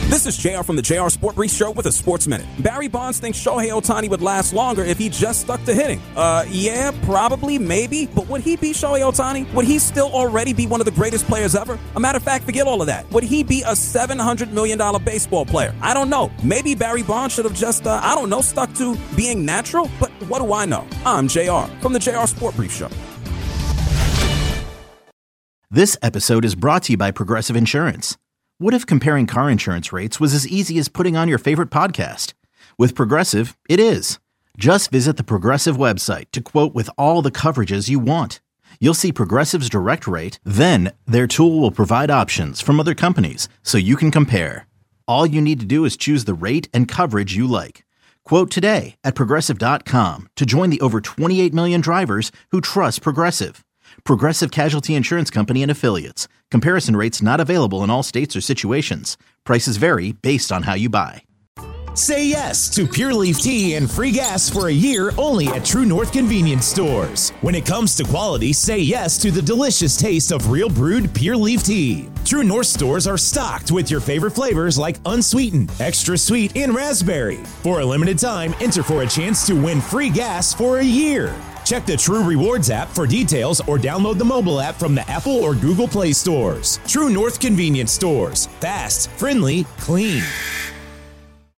This is JR from the JR Sport Brief Show with a Sports Minute. Barry Bonds thinks Shohei Ohtani would last longer if he just stuck to hitting. Yeah, probably, maybe. But would he be Shohei Ohtani? Would he still already be one of the greatest players ever? A matter of fact, forget all of that. Would he be a $700 million baseball player? I don't know. Maybe Barry Bonds should have just, stuck to being natural. But what do I know? I'm JR from the JR Sport Brief Show. This episode is brought to you by Progressive Insurance. What if comparing car insurance rates was as easy as putting on your favorite podcast? With Progressive, it is. Just visit the Progressive website to quote with all the coverages you want. You'll see Progressive's direct rate, then their tool will provide options from other companies so you can compare. All you need to do is choose the rate and coverage you like. Quote today at Progressive.com to join the over 28 million drivers who trust Progressive. Progressive Casualty Insurance Company and Affiliates. Comparison rates not available in all states or situations. Prices vary based on how you buy. Say yes to Pure Leaf Tea and free gas for a year only at True North Convenience Stores. When it comes to quality, say yes to the delicious taste of real brewed Pure Leaf Tea. True North stores are stocked with your favorite flavors like unsweetened, extra sweet, and raspberry. For a limited time, enter for a chance to win free gas for a year. Check the True Rewards app for details or download the mobile app from the Apple or Google Play stores. True North Convenience Stores. Fast, friendly, clean.